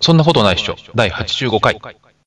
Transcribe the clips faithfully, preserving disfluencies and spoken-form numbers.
そんなことないっしょ。だいはちじゅうごかい。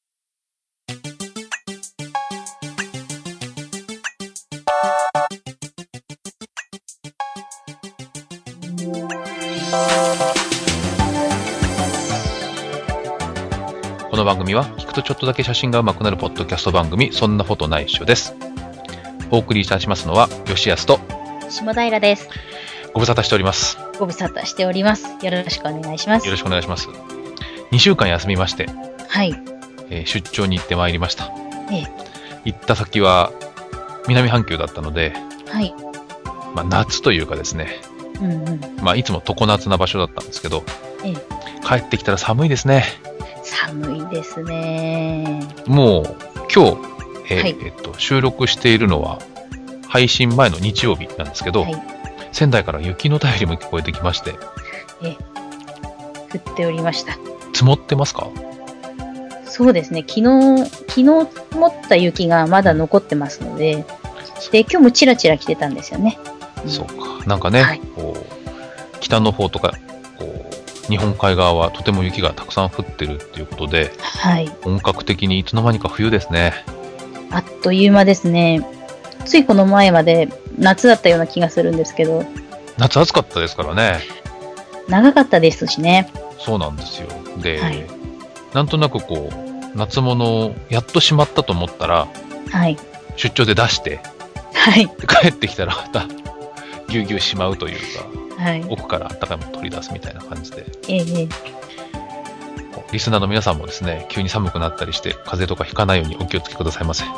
この番組は聞くとちょっとだけ写真が上手くなるポッドキャスト番組、そんなことないっしょです。お送りいたしますのは吉安と下平です。 ご無沙汰しております。 ご無沙汰しております。よろしくお願いします。 よろしくお願いします。にしゅうかん休みまして、 はい、 えー、出張に行ってまいりました。 ええ、 行った先は南半球だったので、 はい、 まあ、夏というかですね、 うんうん、 まあ、いつも常夏な場所だったんですけど、 ええ、 帰ってきたら寒いですね。 寒いですね。 もう今日、えーはいえー、と収録しているのは配信前の日曜日なんですけど、はい、仙台から雪の便りも聞こえてきまして、 ええ、降っておりました。 積もってますか？ そうですね。昨日昨日積もった雪がまだ残ってますので、で今日もチラチラ来てたんですよね。 うん、そうか。なんかね、はい、こう北の方とかこう日本海側はとても雪がたくさん降ってるっていうことで、 はい、 本格的にいつの間にか冬ですね。 あっという間ですね。ついこの前まで夏だったような気がするんですけど、 夏暑かったですからね。 長かったですしね。 そうなんですよ。で、はい、なんとなくこう夏物をやっとしまったと思ったら、 はい、 出張で出して、 はい、 帰ってきたらまたぎゅうぎゅうしまうというか、 はい、 奥から温かいもの取り出すみたいな感じで、 ええ、 リスナーの皆さんもですね、急に寒くなったりして風邪とかひかないようにお気をつけくださいませ。 はい。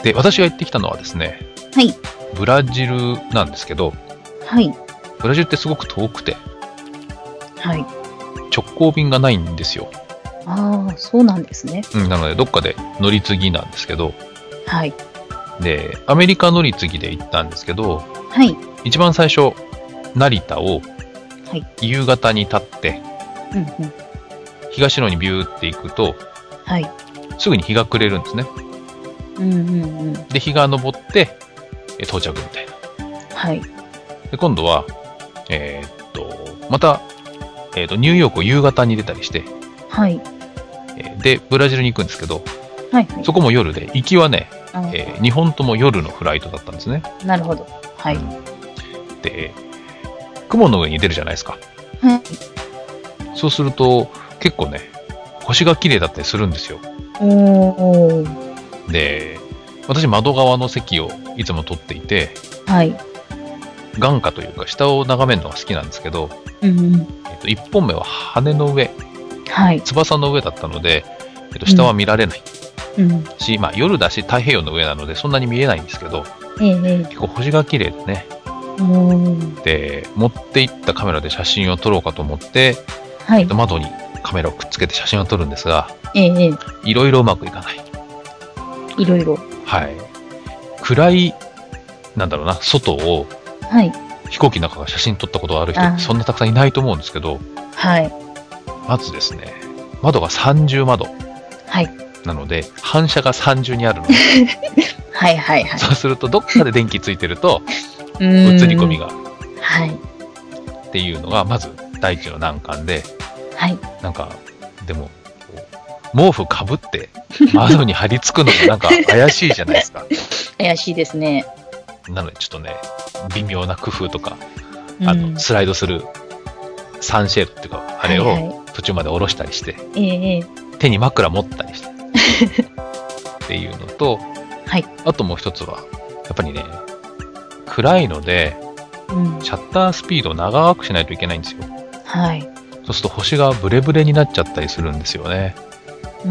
で、私が行ってきたのはですね、 はい、 ブラジルなんですけど、 はい、 ブラジルってすごく遠くて、 はい、 直行便がないんですよ。 ああ、そうなんですね。 うん、なのでどっかで乗り継ぎなんですけど、 はい。 で、アメリカ乗り継ぎで行ったんですけど、 はい。 一番最初、成田を夕方に立って、 うんうん、 東の方にビューって行くと、 はい、 すぐに日が暮れるんですね。 うんうんうん、 で、日が昇って到着みたいな。 はい。 で、今度は、えー、っと、また、えー、っと、ニューヨークを夕方に出たりして、 はい。 で、ブラジルに行くんですけど、 はいはい、 そこも夜で、行きはね、えー、にほんとも夜のフライトだったんですね。 なるほど。はい。うん、 で、雲の上に出るじゃないですか。 はい。 そうすると、結構ね、星が綺麗だったりするんですよ。 おー。 で、私窓側の席をいつも取っていて、 はい。 眼下というか下を眺めるのが好きなんですけど、 うんうん、 えっと、いっぽんめは羽の上、 はい、 翼の上だったので、えっと、下は見られない、 うん、 し、まあ夜だし太平洋の上なのでそんなに見えないんですけど、 ええ、 結構星が綺麗でね。で、持っていったカメラで写真を撮ろうかと思って、はい、えっと、窓にカメラをくっつけて写真を撮るんですが、 ええ、 いろいろうまくいかない。 いろいろ。 はい。暗い、なんだろうな、外を、 はい、 飛行機の中から写真撮ったことがある人ってそんなたくさんいないと思うんですけど、 はい。 まずですね、窓がさんじゅうまど。 はい。 なので、反射が三重にあるので、 はいはいはい。 そうすると、どっかで電気ついてると、映り込みが。 はい。 っていうのが、まず第一の難関で、 はい。 なんか、でも、毛布かぶって窓に張り付くのがなんか怪しいじゃないですか。 怪しいですね。 なので、ちょっとね、微妙な工夫とか、あの、うん、スライドするサンシェードっていうか、あれを途中まで下ろしたりして、はいはい、手に枕持ったりして、っていうのと、 はい、 あともう一つは、やっぱりね、暗いので、うん、シャッタースピードを長くしないといけないんですよ。 はい。 そうすると星がブレブレになっちゃったりするんですよね。 うん。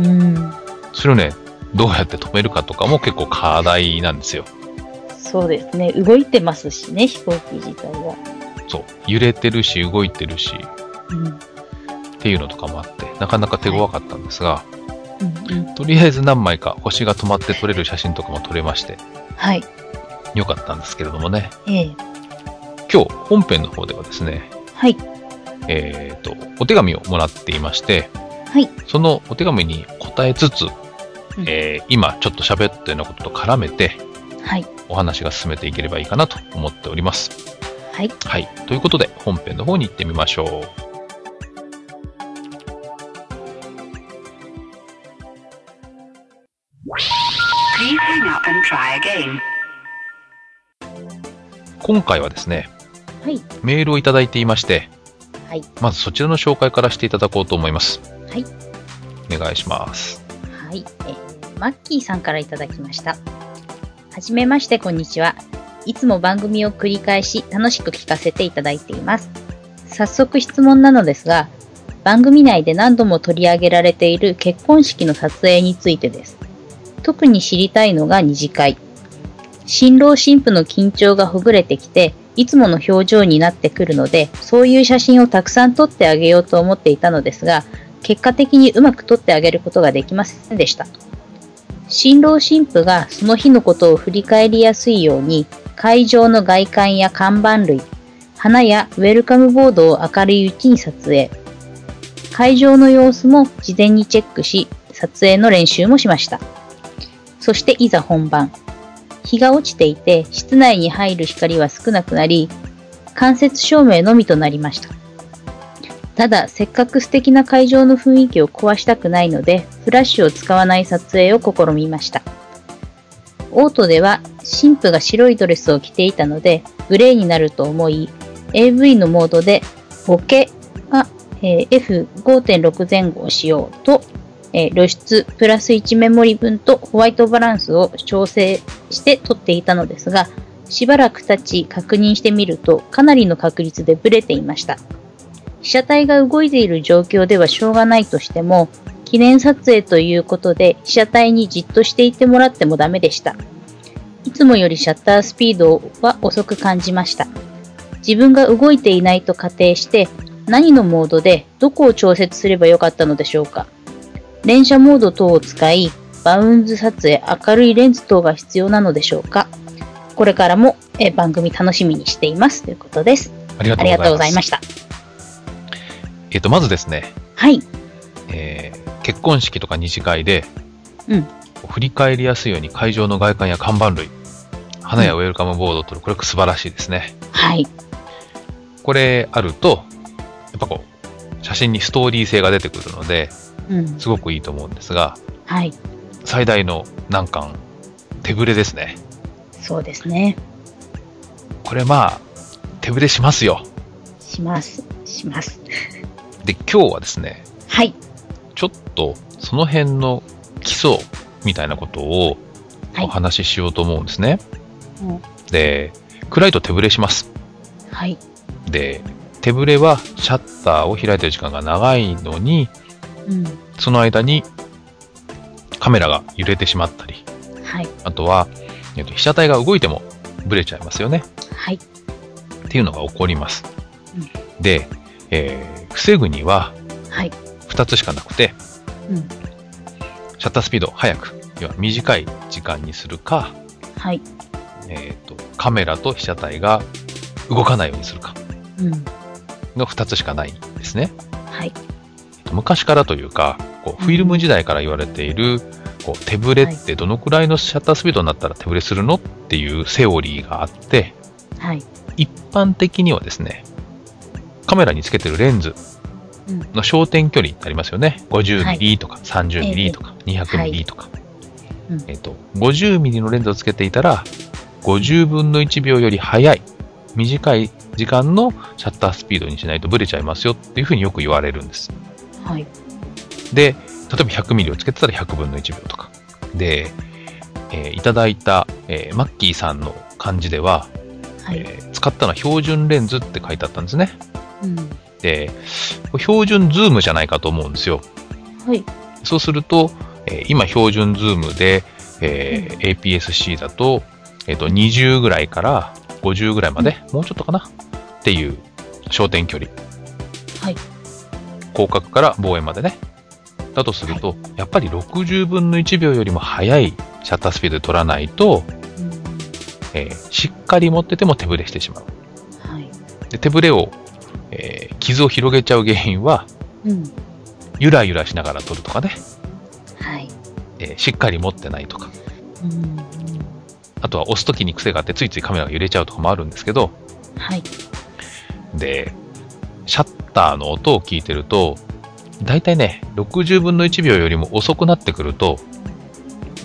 それをね、どうやって止めるかとかも結構課題なんですよ。 そうですね。動いてますしね、飛行機自体が。 そう。揺れてるし、動いてるし、 うん、 っていうのとかもあって、なかなか手強かったんですが、はい、 うんうん、 とりあえず何枚か星が止まって撮れる写真とかも撮れまして、 はい。 よかったんですけれどもね。 ええ、 今日、本編の方ではですね、 はい。 えっと、お手紙をもらっていまして、 はい。 そのお手紙に答えつつ、 うん、 えー、今ちょっと喋ったようなことと絡めて、 はい。 お話が進めていければいいかなと思っております。 はい。 はい。ということで、本編の方に行ってみましょう。 今回はですね、 はい、 メールをいただいていまして、 はい、 まずそちらの紹介からしていただこうと思います。 はい、 お願いします。 はい、えー、マッキーさんからいただきました。はじめまして、こんにちは。いつも番組を繰り返し楽しく聞かせていただいています。早速質問なのですが、番組内で何度も取り上げられている結婚式の撮影についてです。特に知りたいのが二次会。新郎新婦の緊張がほぐれてきて、いつもの表情になってくるので、そういう写真をたくさん撮ってあげようと思っていたのですが、結果的にうまく撮ってあげることができませんでした。新郎新婦がその日のことを振り返りやすいように、会場の外観や看板類、花やウェルカムボードを明るいうちに撮影。会場の様子も事前にチェックし、撮影の練習もしました。そしていざ本番。日が落ちていて、室内に入る光は少なくなり、間接照明のみとなりました。ただ、せっかく素敵な会場の雰囲気を壊したくないので、フラッシュを使わない撮影を試みました。オートでは、新婦が白いドレスを着ていたので、グレーになると思い、エーブイ のモードで、ボケが、えー、エフごてんろく 前後をしようと、えー、露出プラスいちメモリ分とホワイトバランスを調整して撮っていたのですが、しばらく経ち確認してみるとかなりの確率でブレていました。被写体が動いている状況ではしょうがないとしても、記念撮影ということで被写体にじっとしていてもらってもダメでした。いつもよりシャッタースピードは遅く感じました。自分が動いていないと仮定して何のモードでどこを調節すればよかったのでしょうか。連写モード等を使い、バウンズ撮影、明るいレンズ等が必要なのでしょうか。これからもえ番組楽しみにしていますということです。 ありがとうございました。えっと、まずですね。 はい。 えー、結婚式とか二次会で、 うん。 振り返りやすいように会場の外観や看板類、花やウェルカムボードを撮る、これ素晴らしいですね。 はい。 これあると、やっぱこう、写真にストーリー性が出てくるので、うん、すごくいいと思うんですが、 はい、 最大の難関、手ぶれですね。 そうですね。 これまあ、手ぶれしますよ。 します。します。 で、今日はですね、 はい。 ちょっとその辺の基礎みたいなことをお話ししようと思うんですね。はい、うん、で、暗いと手ぶれします。 はい。 で、手ぶれはシャッターを開いてる時間が長いのに、うん、その間にカメラが揺れてしまったり、 はい、 あとは、えっと、被写体が動いてもブレちゃいますよね。 はい、 っていうのが起こります。 うん、 で、えー、防ぐにはふたつしかなくて、 うん、 シャッタースピードを速く、要は短い時間にするか、 はい、 えーと、カメラと被写体が動かないようにするかのふたつしかないんですね。 はい、 昔からというか、こうフィルム時代から言われている、こう手ブレってどのくらいのシャッタースピードになったら手ブレするのっていうセオリーがあって、 はい、 一般的にはですね、カメラにつけてるレンズの焦点距離ってありますよね。ごじゅうミリとかさんじゅうミリとかにひゃくミリとか。えっと、ごじゅうミリのレンズをつけていたら、ごじゅうぶんのいちびょうより速い、短い時間のシャッタースピードにしないとブレちゃいますよっていうふうによく言われるんです。 はい、 で、例えばひゃくミリをつけてたらひゃくぶんのいちびょうとか。で、えー、いただいた、えー、マッキーさんの漢字では、はい、えー、使ったのは標準レンズって書いてあったんですね。 うん、 で、標準ズームじゃないかと思うんですよ。 はい、 そうすると、えー、今標準ズームで、えーうん、エーピーエスシー だと、えっと、にじゅうぐらいからごじゅうぐらいまで、うん、もうちょっとかなっていう焦点距離。 はい。 広角から望遠までね。だとすると、はい、やっぱりろくじゅうぶんのいちびょうよりも速いシャッタースピードで撮らないと、うんえー、しっかり持ってても手ブレしてしまう。 はい、 で手ブレを、えー、傷を広げちゃう原因は、 うん、 ゆらゆらしながら撮るとかね、 はいえー、しっかり持ってないとか、 うん、 あとは押すときに癖があってついついカメラが揺れちゃうとかもあるんですけど、 はい、 でシャッターの音を聞いてるとだいたいねろくじゅうぶんのいちびょうよりも遅くなってくると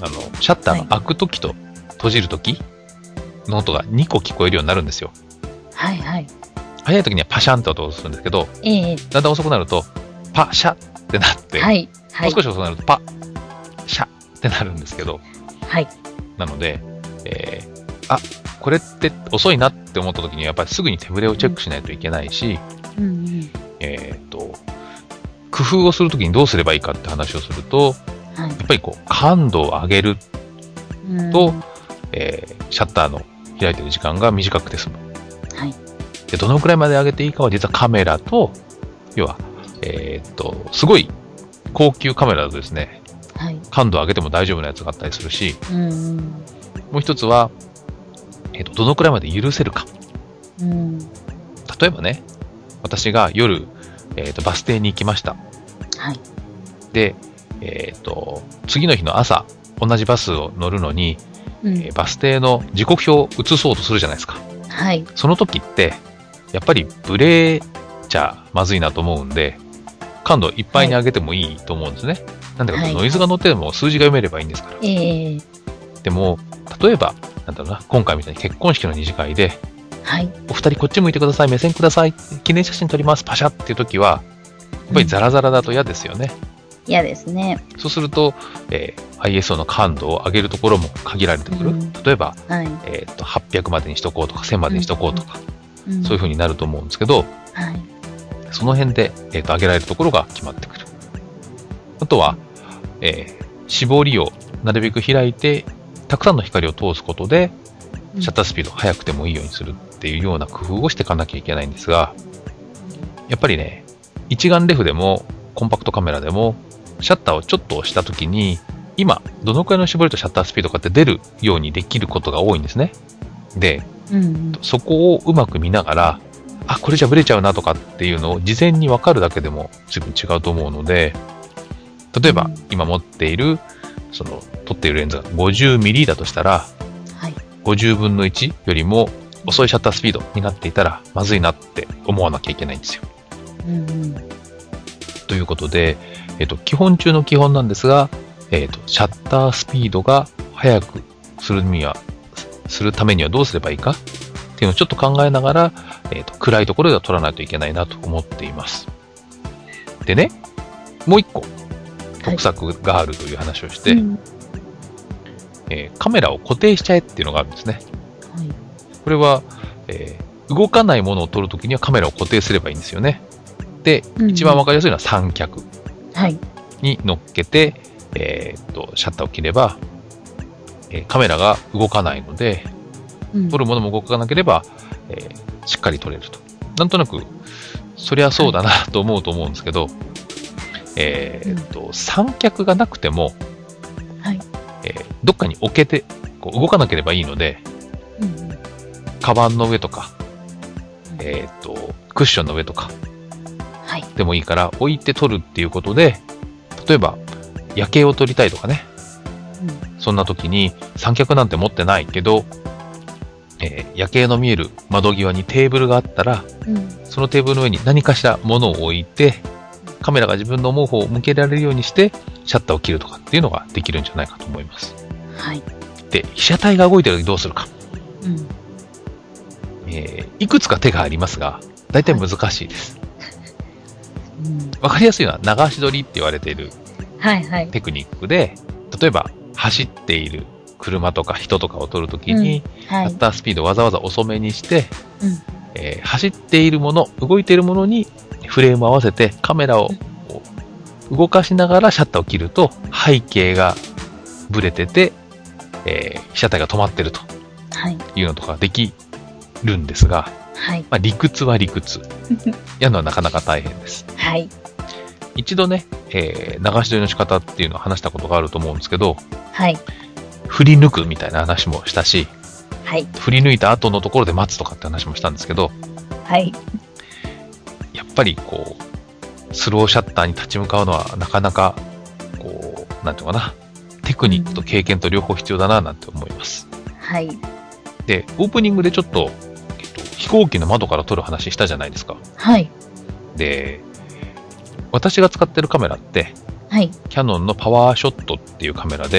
あの、シャッターが開くときと閉じるときの音がにこ聞こえるようになるんですよ。 はいはい。 早いときにはパシャンって音をするんですけど、えー、だんだん遅くなると、パシャってなって、はいはい、もう少し遅くなると、パシャってなるんですけど、はい。なので、えー、あ、これって遅いなって思ったときにはやっぱりすぐに手ぶれをチェックしないといけないし、うんうん、えっと、工夫をするときにどうすればいいかって話をすると、はい、やっぱりこう感度を上げると、うん、えー、シャッターの開いてる時間が短くて済む。はい。で、どのくらいまで上げていいかは実はカメラと、要は、えー、っと、すごい高級カメラだとですね、はい、感度を上げても大丈夫なやつがあったりするし、うんうん、もう一つは、えー、っと、どのくらいまで許せるか。うん、例えばね、私が夜、えー、っと、バス停に行きました。はい。で、えー、っと、次の日の朝、同じバスを乗るのに、うんえー、バス停の時刻表を移そうとするじゃないですか。はい。その時って、やっぱりブレちゃまずいなと思うんで、感度いっぱいに上げてもいいと思うんですね。はい、なんでかというと、ノイズが乗ってでも数字が読めればいいんですから。えー、でも、例えば、なんだろうな、今回みたいに結婚式の二次会で、はい、お二人こっち向いてください、目線ください、記念写真撮ります、パシャっていう時は、やっぱりザラザラだと嫌ですよね。 嫌ですね。 そうすると、えー、アイエスオー の感度を上げるところも限られてくる。うん、例えば、はいえーと、はっぴゃくまでにしとこうとか、せんまでにしとこうとか、うん、そういう風になると思うんですけど、はい、その辺で、えーと、上げられるところが決まってくる。あとは、えー、絞りをなるべく開いて、たくさんの光を通すことで、シャッタースピードを速くてもいいようにするっていうような工夫をしていかなきゃいけないんですが、やっぱりね、一眼レフでもコンパクトカメラでもシャッターをちょっと押したときに、今どのくらいの絞りとシャッタースピードかって出るようにできることが多いんですね。で、うん、そこをうまく見ながら、あ、これじゃブレちゃうなとかっていうのを事前に分かるだけでも随分違うと思うので、例えば今持っているその撮っているレンズが ごじゅうミリ だとしたら、はい、ごじゅうぶんのいちよりも遅いシャッタースピードになっていたらまずいなって思わなきゃいけないんですよ。うんうん、ということで、えっと、基本中の基本なんですが、えっと、シャッタースピードが速くするには、するためにはどうすればいいかっていうのをちょっと考えながら、えっと、暗いところでは撮らないといけないなと思っています。でね、もう一個、得策があるという話をして、はいうんえー、カメラを固定しちゃえっていうのがあるんですね。はい、これは、えー、動かないものを撮るときにはカメラを固定すればいいんですよね。で、うん、一番わかりやすいのは三脚に乗っけて、はい、えー、っと、シャッターを切れば、えー、カメラが動かないので、うん、撮るものも動かなければ、えー、しっかり撮れると。なんとなく、そりゃそうだなと思うと思うんですけど、はい、えー、っと、うん、三脚がなくても、はいえー、どっかに置けて、こう動かなければいいので、うん、カバンの上とか、えー、っと、クッションの上とか、でもいいから置いて撮るっていうことで、例えば夜景を撮りたいとかね、うん、そんな時に三脚なんて持ってないけど、えー、夜景の見える窓際にテーブルがあったら、うん、そのテーブルの上に何かしら物を置いて、カメラが自分の思う方を向けられるようにしてシャッターを切るとかっていうのができるんじゃないかと思います。はい。で、被写体が動いてる時どうするか。うんえー、いくつか手がありますが、大体難しいです。はいわかりやすいのは流し撮りって言われているテクニックで、はいはい、例えば走っている車とか人とかを撮るときに、うんはい、シャッタースピードをわざわざ遅めにして、うんえー、走っているもの、動いているものにフレームを合わせてカメラを動かしながらシャッターを切ると背景がブレてて、えー、被写体が止まってるというのとかできるんですが、はいまあ、理屈は理屈。やるのはなかなか大変です。はい、一度ね、えー、流し撮りの仕方っていうのを話したことがあると思うんですけど、はい、振り抜くみたいな話もしたし、はい、振り抜いた後のところで待つとかって話もしたんですけど、はい、やっぱりこうスローシャッターに立ち向かうのはなかなかこうなんていうかなテクニックと経験と両方必要だななんて思います。はい、でオープニングでちょっと飛行機の窓から撮る話したじゃないですか。はい。で、私が使ってるカメラって、はい。キヤノンのパワーショットっていうカメラで、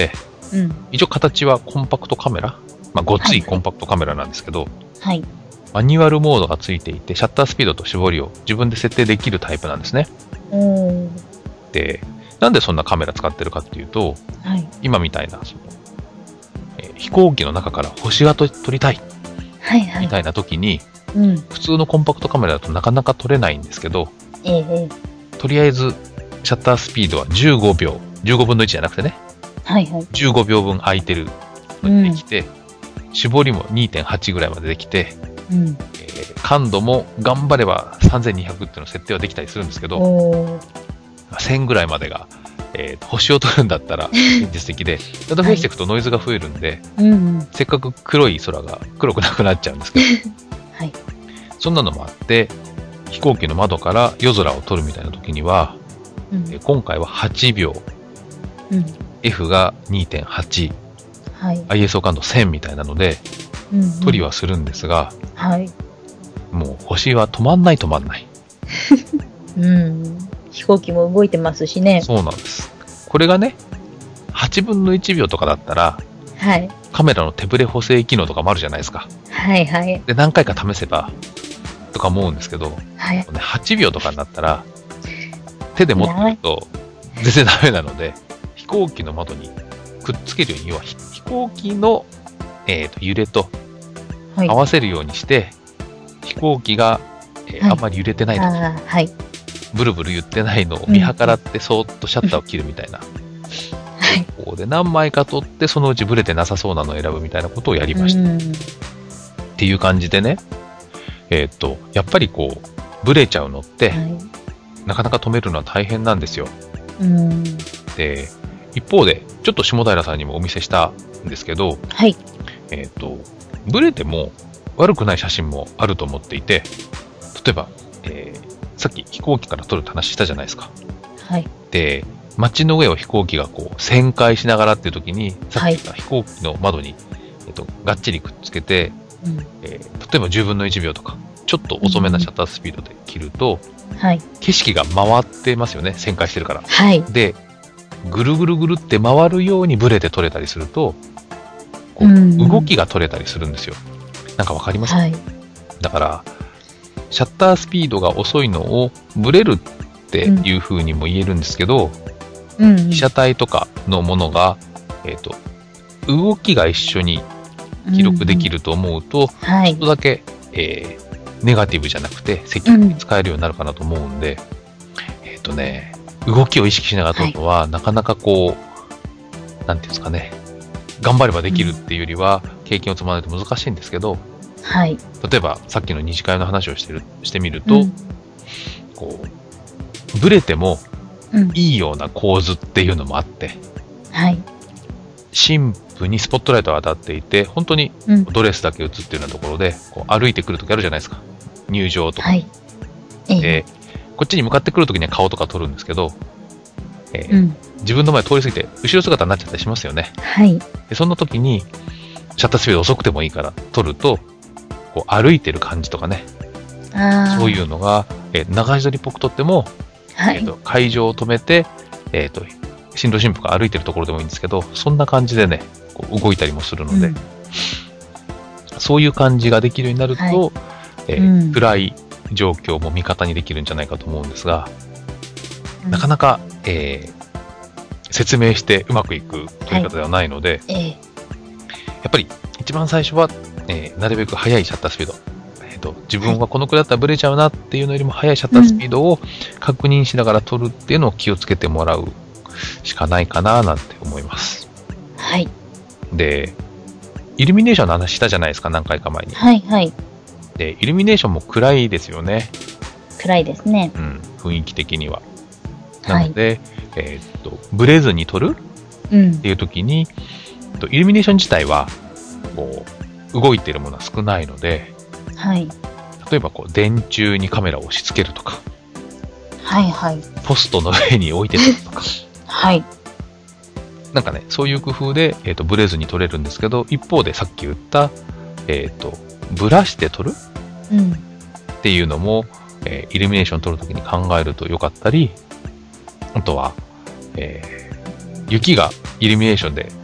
うん、 一応形はコンパクトカメラ、まあ、ごっついコンパクトカメラなんですけど、 はい、 マニュアルモードがついていて、シャッタースピードと絞りを自分で設定できるタイプなんですね。で、なんでそんなカメラ使ってるかっていうと、はい、今みたいなその、えー、飛行機の中から星がと撮りたい、はいはい、みたいな時に、うん、普通のコンパクトカメラだとなかなか撮れないんですけど、ええ、とりあえずシャッタースピードはじゅうごびょう、じゅうごぶんのいちじゃなくてね、はいはい、じゅうごびょうぶん空いてるのにできて、うん、絞りも にてんはち ぐらいまでできて、うんえー、感度も頑張ればさんぜんにひゃくっていうの設定はできたりするんですけど、せんぐらいまでが、えー、星を撮るんだったら現実的で、だんだん増やしていくとノイズが増えるんで、はいうん、せっかく黒い空が黒くなくなっちゃうんですけど、はい、そんなのもあって、飛行機の窓から夜空を撮るみたいな時には、うん、えー、今回ははちびょう、うん、F が にてんはち、はい、アイエスオー 感度せんみたいなので、うんうん、撮りはするんですが、はい、もう星は止まんない止まんない。 うん飛行機も動いてますしね。 そうなんです。これがね、はちぶんのいちびょうとかだったら、はい、カメラの手ブレ補正機能とかもあるじゃないですか。はいはい。で、何回か試せば、とか思うんですけど、はい、はちびょうとかになったら、手で持ってると全然ダメなので、飛行機の窓にくっつけるように、要は飛行機の、えー、と揺れと合わせるようにして、はい、飛行機が、えーはい、あんまり揺れてないとか、はい、ブルブル言ってないのを見計らってそーっとシャッターを切るみたいな、うん、で何枚か撮ってそのうちブレてなさそうなのを選ぶみたいなことをやりました、うん、っていう感じでね、えー、っとやっぱりこうブレちゃうのって、はい、なかなか止めるのは大変なんですよ、うん、で一方でちょっと下平さんにもお見せしたんですけど、はい、えー、っとブレても悪くない写真もあると思っていて、例えば、えー、さっき飛行機から撮るって話したじゃないですか。はい。で、街の上を飛行機がこう旋回しながらっていう時に、さっき言った飛行機の窓に、えっと、がっちりくっつけて、うんえー、例えばじゅうぶんのいちびょうとか、ちょっと遅めなシャッタースピードで切ると、うんはい、景色が回ってますよね、旋回してるから。はい。で、ぐるぐるぐるって回るようにブレて撮れたりすると、こう動きが撮れたりするんですよ。なんかわかりますか、はい、だから、シャッタースピードが遅いのをブレるっていう風にも言えるんですけど、うん、被写体とかのものが、えっと、動きが一緒に記録できると思うと、うんはい、ちょっとだけ、えー、ネガティブじゃなくて積極的に使えるようになるかなと思うんで、うん、えっとね、動きを意識しながら撮るのは、はい、なかなかこう、なんていうんですかね、頑張ればできるっていうよりは、経験を積まないと難しいんですけど、はい、例えばさっきの二次会の話をしてるしてみると、うん、こうブレてもいいような構図っていうのもあって、はい、神父にスポットライトが当たっていて本当にドレスだけ映ってるようなところで、こう歩いてくるときあるじゃないですか、入場とか、はいえー、でこっちに向かってくるときには顔とか撮るんですけど、えーうん、自分の前通り過ぎて後ろ姿になっちゃったりしますよね、はい、でそんな時にシャッタースピード遅くてもいいから撮るとこう歩いてる感じとかね、そういうのが、えー、流し撮りっぽく撮っても、はいえー、と会場を止めて、えー、と新郎新婦が歩いてるところでもいいんですけど、そんな感じでねこう動いたりもするので、うん、そういう感じができるようになると、はいえーうん、暗い状況も味方にできるんじゃないかと思うんですが、うん、なかなか、えー、説明してうまくいく撮り方ではないので、はいえー、やっぱり一番最初はえー、なるべく速いシャッタースピード、えーと、自分はこのくらいだったらブレちゃうなっていうのよりも速いシャッタースピードを確認しながら撮るっていうのを気をつけてもらうしかないかななんて思います。はい。で、イルミネーションの話したじゃないですか、何回か前に。はいはい。で、イルミネーションも暗いですよね。 暗いですね。 うん、雰囲気的には。なので、はい、えー、っと、ブレずに撮るっていう時に、うん、イルミネーション自体は、こう、動いてるものは少ないので、はい、例えばこう電柱にカメラを押し付けるとか、はいはい、ポストの上に置いて撮るとか、はい、なんかねそういう工夫で、えーと、ブレずに撮れるんですけど、一方でさっき言った、えーと、ブラして撮る、うん、っていうのも、えー、イルミネーション撮るときに考えるとよかったり、あとは、えー、雪がイルミネーションで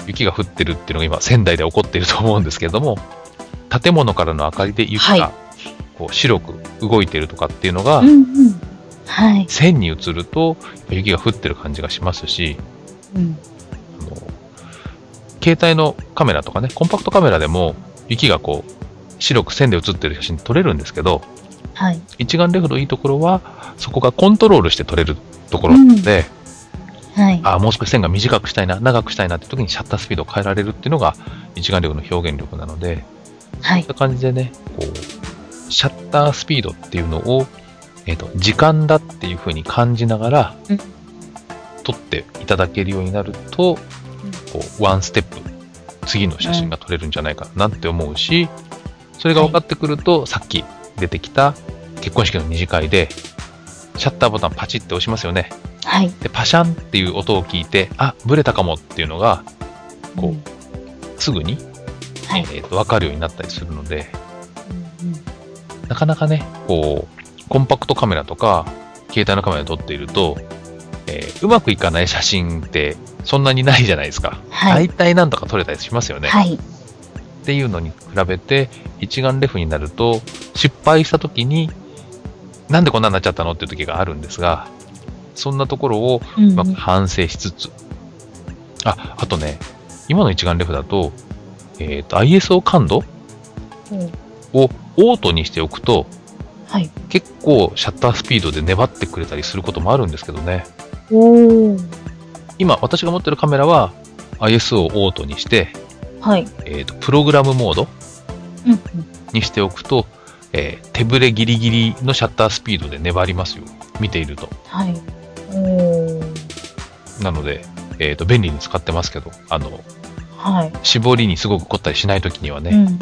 雪が降ってるっていうのが今仙台で起こっていると思うんですけれども、建物からの明かりで雪がこう白く動いてるとかっていうのが、 うんうん、はい、 線に映ると雪が降ってる感じがしますし、 うん、 あの携帯のカメラとかね、コンパクトカメラでも雪がこう白く線で写ってる写真撮れるんですけど、 はい、 一眼レフのいいところはそこがコントロールして撮れるところなので、 うん、はい、 あもう少し線が短くしたいな、長くしたいなって時にシャッタースピードを変えられるっていうのが一眼レフの表現力なので、 はい、 そういった感じでね、こうシャッタースピードっていうのを、えーと、時間だっていう風に感じながら、うん、撮っていただけるようになると、うん、こうワンステップ次の写真が撮れるんじゃないかなって思うし、それが分かってくると、はい、さっき出てきた結婚式の二次会でシャッターボタンパチって押しますよね。 はい、 でパシャンっていう音を聞いて、あブレたかもっていうのがこう、うん、すぐに、はい、えーと、分かるようになったりするので、うんうん、なかなかねこうコンパクトカメラとか携帯のカメラで撮っていると、えー、うまくいかない写真ってそんなにないじゃないですか。はい、大体なんとか撮れたりしますよね。はい、っていうのに比べて一眼レフになると失敗した時になんでこんなになっちゃったのっていう時があるんですが、そんなところをうまく反省しつつ、うん、ああとね今の一眼レフだと、えーと アイエスオー 感度をオートにしておくと、はい、結構シャッタースピードで粘ってくれたりすることもあるんですけどね。お今私が持ってるカメラは アイエスオー をオートにして、はいえーと、プログラムモードにしておくと、えー、手ぶれギリギリのシャッタースピードで粘りますよ、見ていると。はい、おなので、えーと、便利に使ってますけど、あの、はい、絞りにすごく凝ったりしないときにはね、うんうんうん、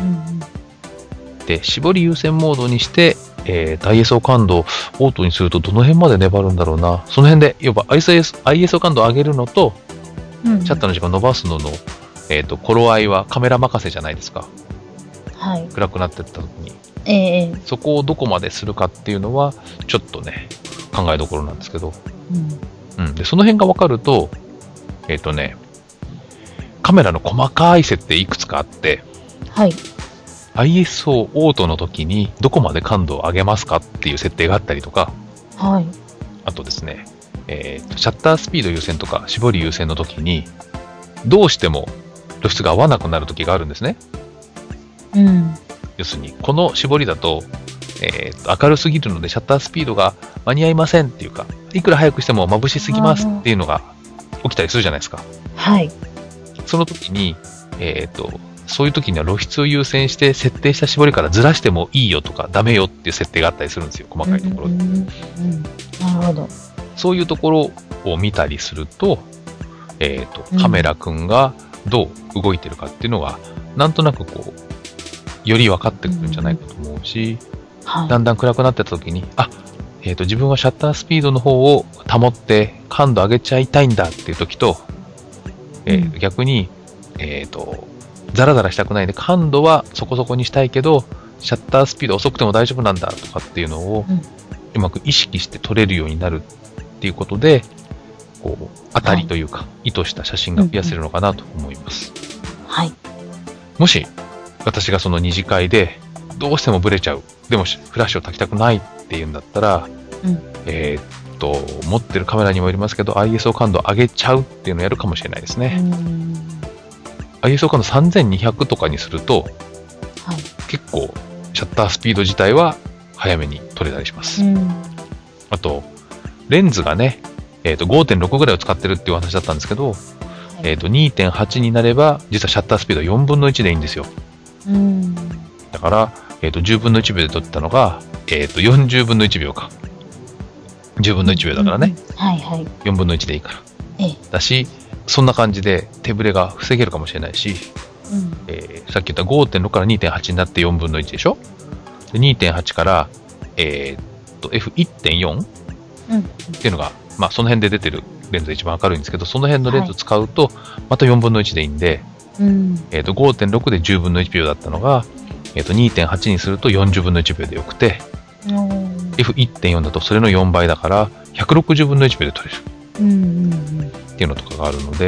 で絞り優先モードにして、えー、アイエスオー 感度をオートにするとどの辺まで粘るんだろうな。その辺で要は アイエスオー 感度を上げるのと、うん、シャッターの時間伸ばすのの、えーと、頃合いはカメラ任せじゃないですか。はい、暗くなってった時に、えー、そこをどこまでするかっていうのはちょっとね考えどころなんですけど、うんうん、でその辺が分かると、えっとねカメラの細かい設定いくつかあって、はい、アイエスオー オートの時にどこまで感度を上げますかっていう設定があったりとか、はい、あとですね、えーと、シャッタースピード優先とか絞り優先の時にどうしても露出が合わなくなる時があるんですね。うん、要するにこの絞りだと、えー、と明るすぎるのでシャッタースピードが間に合いませんっていうか、いくら早くしても眩しすぎますっていうのが起きたりするじゃないですか。はい。その時に、えー、とそういう時には露出を優先して設定した絞りからずらしてもいいよとかダメよっていう設定があったりするんですよ、細かいところで。うんうん、なるほど。そういうところを見たりすると、えー、とカメラくんがどう動いてるかっていうのが、なんとなくこうより分かってくるんじゃないかと思うし、うんはい、だんだん暗くなってた時に、あ、えーと、自分はシャッタースピードの方を保って感度上げちゃいたいんだっていう時と、えー、うん、逆に、えーと、ザラザラしたくないんで感度はそこそこにしたいけどシャッタースピード遅くても大丈夫なんだとかっていうのを、うん、うまく意識して撮れるようになるっていうことで、こう当たりというか、はい、意図した写真が増やせるのかなと思います。うんうん、はい。もし私がその二次会でどうしてもブレちゃう、でもフラッシュを焚きたくないっていうんだったら、うん、えー、っと持ってるカメラにもよりますけど アイエスオー 感度を上げちゃうっていうのをやるかもしれないですね。うん、アイエスオー 感度さんぜんにひゃくとかにすると、はい、結構シャッタースピード自体は早めに撮れたりします。うん、あとレンズがね、えー、と ごてんろく ぐらいを使ってるっていうお話だったんですけど、はい、えー、と にてんはち になれば実はシャッタースピードよんぶんのいちでいいんですよ。うん、だから、えー、とじゅうぶんのいちびょうで撮ったのが、えー、とよんじゅうぶんのいちびょうか、じゅうぶんのいちびょうだからね、うんうん、はいはい、よんぶんのいちでいいから、ええ、だしそんな感じで手ぶれが防げるかもしれないし、うん、えー、さっき言った ごてんろく から にてんはち になってよんぶんのいちでしょ。で にてんはち から、えー、と エフいってんよん っていうのが、まあ、その辺で出てるレンズが一番明るいんですけど、その辺のレンズ使うとまたよんぶんのいちでいいんで、はい、えー、と ごてんろく でじゅうぶんのいちびょうだったのが、えー、と にてんはち にするとよんじゅうぶんのいちびょうでよくて、エフいってんよん だとそれのよんばいだからひゃくろくじゅうぶんのいちびょうで撮れる、うんうんうん、っていうのとかがあるので、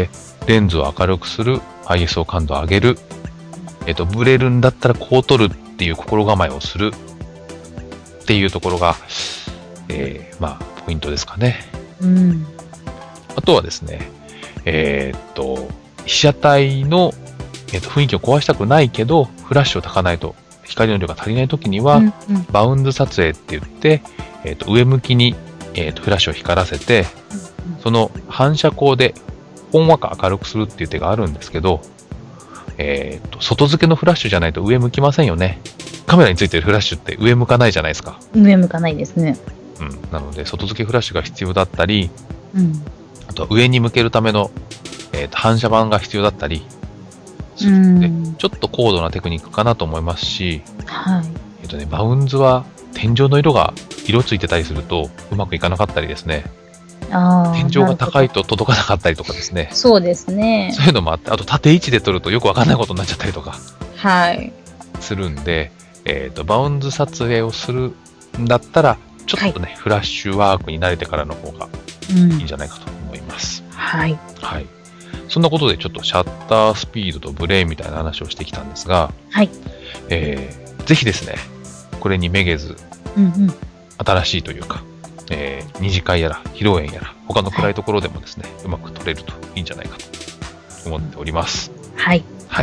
レンズを明るくする、アイエスオー 感度を上げる、えっと、ブレるんだったらこう撮るっていう心構えをするっていうところが、えー、まあ、ポイントですかね。 うん。 あとはですね、えー、っと、被写体の、えー、っと雰囲気を壊したくないけど、フラッシュを焚かないと光の量が足りないときには、うんうん、バウンド撮影って言って、えー、っと上向きに、えー、っとフラッシュを光らせて、うんうん、その反射光でほんわか明るくするっていう手があるんですけど、えー、っと外付けのフラッシュじゃないと上向きませんよね。カメラについてるフラッシュって上向かないじゃないですか。 上向かないですね。 うん、なので外付けフラッシュが必要だったり、 うん、 あとは上に向けるための、えー、と反射板が必要だったりするので、うん、ちょっと高度なテクニックかなと思いますし、 はい、 えーとね、バウンズは天井の色が色ついてたりするとうまくいかなかったりですね。 あ天井が高いと届かなかったりとかですね。 そうですね。 そういうのもあって、あと縦位置で撮るとよくわかんないことになっちゃったりとかするんで、 はいえーと、バウンズ撮影をするんだったらちょっとね、はい、フラッシュワークに慣れてからの方がいいんじゃないかと思います。 うん、はい。 はい。そんなことでちょっとシャッタースピードとブレみたいな話をしてきたんですが、 はい。 えー、ぜひですね、これにめげず、 うんうん、 新しいというか、えー、二次会やら、披露宴やら、他の暗いところでもですね、はい、うまく撮れるといいんじゃないかと思っております。 はい。 はい。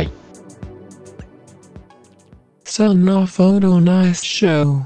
So no photo nice show.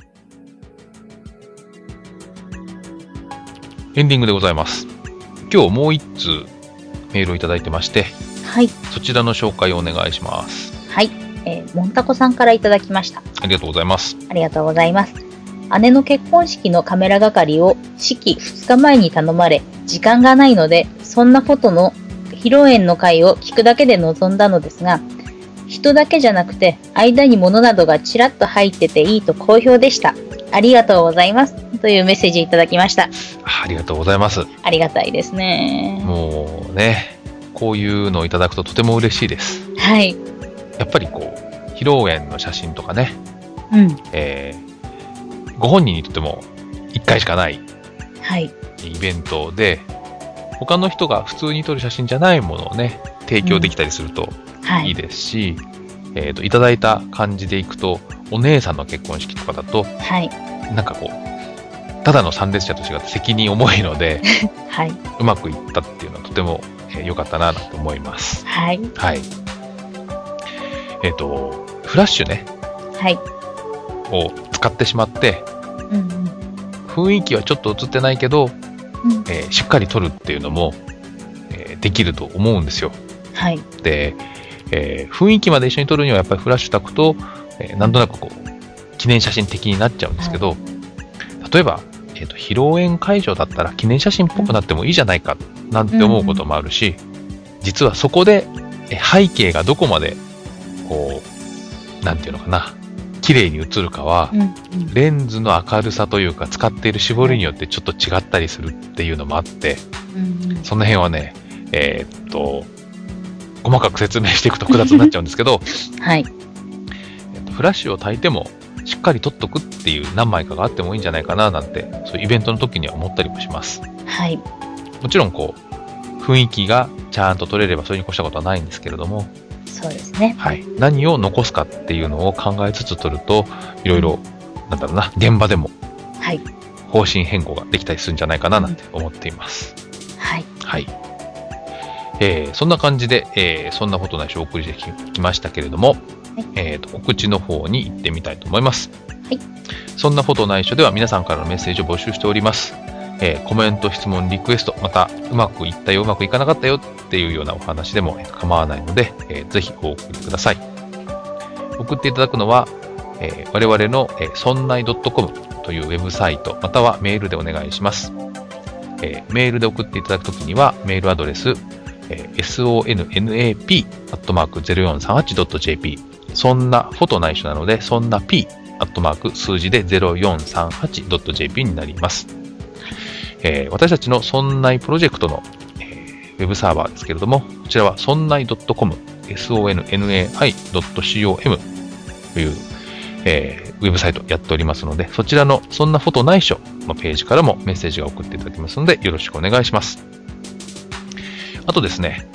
エンディングでございます。今日もう一通メールをいただいてまして、 はい。 そちらの紹介をお願いします。 はい。えー、モンタコさんからいただきました。 ありがとうございます。 ありがとうございます。姉の結婚式のカメラ係を式ふつかまえに頼まれ、時間がないので、そんなフォトの披露宴の回を聞くだけで臨んだのですが、人だけじゃなくて、間に物などがちらっと入ってていいと好評でした。ありがとうございます。というメッセージいただきました。 ありがとうございます。 ありがたいですね。 もうね、こういうのをいただくととても嬉しいです。 はい。 やっぱりこう、披露宴の写真とかね、 うん。 えー、ご本人にとってもいっかいしかないイベントで、 はい、 他の人が普通に撮る写真じゃないものをね、提供できたりするといいですし、うん、はい、えーと、いただいた感じでいくと、お姉さんの結婚式とかだと、 はい、 なんかこう、ただの参列者と違って責任重いので、 はい、 うまくいったっていうのはとても良、えー、かったなと思います。 はい。 はい。えっと、フラッシュね、 はい、 を使ってしまって、 うんうん、 雰囲気はちょっと映ってないけど、 うん、 えー、しっかり撮るっていうのも、えー、できると思うんですよ。 はい。 で、えー、雰囲気まで一緒に撮るにはやっぱりフラッシュ焚くと、えー、なんとなくこう記念写真的になっちゃうんですけど、はい、例えば、えーと、披露宴会場だったら記念写真っぽくなってもいいじゃないかなんて思うこともあるし、うんうん、実はそこで、えー、背景がどこまでこうなんていうのかな、綺麗に映るかは、 うんうん、 レンズの明るさというか使っている絞りによってちょっと違ったりするっていうのもあって、 うんうん、 その辺はね、えー、っと細かく説明していくと複雑になっちゃうんですけど、 はい、 えっと、フラッシュを焚いてもしっかり撮っとくっていう何枚かがあってもいいんじゃないかななんて、そういうイベントの時には思ったりもします。 はい、 もちろんこう雰囲気がちゃんと撮れればそれに越したことはないんですけれども、 そうですね、 はい、何を残すかっていうのを考えつつ撮ると、いろいろなんだろうな、現場でも方針変更ができたりするんじゃないかななんて思っています。 はい、 はい、えー、そんな感じで、えー、そんなことないしお送りしてきましたけれども、はい、えーと、告知の方に行ってみたいと思います。 はい、 そんなことないしょでは皆さんからのメッセージを募集しております。えー、コメント、質問、リクエスト、またうまくいったよ、うまくいかなかったよっていうようなお話でも構わないので、えー、ぜひお送りください。送っていただくのは、えー、我々の、えー、そんない .com というウェブサイト、またはメールでお願いします。えー、メールで送っていただくときには、メールアドレス、えー、ソンナップ アットマーク ゼロよんさんはち ドット ジェーピー、そんなフォト内緒なので、そんな P アットマーク数字で ゼロよんさんはち ドット ジェーピー になります。えー、私たちのそんないプロジェクトの、えー、ウェブサーバーですけれども、こちらはそんない .com、ソンナイ ドット コム という、えー、ウェブサイトやっておりますので、そちらのそんなフォト内緒のページからもメッセージが送っていただきますので、よろしくお願いします。あとですね、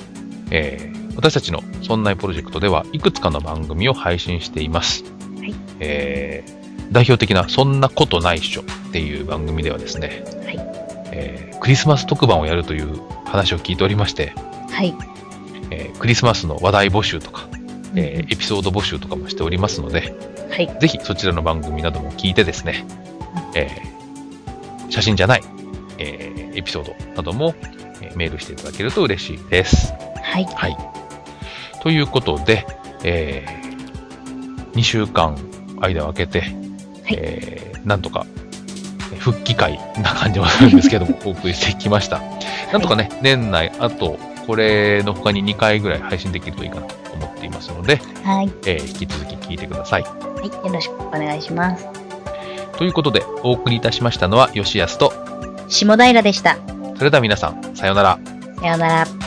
えー、私たちのそんないプロジェクトではいくつかの番組を配信しています。はい。えー、代表的なそんなことないっしょっていう番組ではですね、はい。えー、クリスマス特番をやるという話を聞いておりまして、はい。えー、クリスマスの話題募集とか、えー、エピソード募集とかもしておりますので、はい、ぜひそちらの番組なども聞いてですね、えー、写真じゃない、えー、エピソードなども、えー、メールしていただけると嬉しいです。はい。はい。ということで、えー、にしゅうかん間を空けて、はい、えー、なんとか復帰会な感じもするんですけども、お送りしてきました。なんとかね、はい、年内あと、これの他ににかいぐらい配信できるといいかなと思っていますので、はい、えー、引き続き聞いてください。はい、 よろしくお願いします。 ということで、お送りいたしましたのは、吉安と下平でした。 それでは皆さん、さようなら。 さようなら。